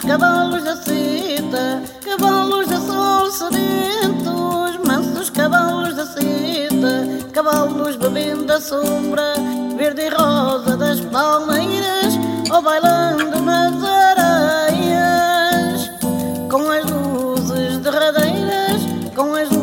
cavalos da cita, cavalos de sol sedentos, mansos cavalos da cita, cavalos bebendo a sombra verde e rosa das palmeiras, ou bailando nas areias, com as luzes derradeiras, com as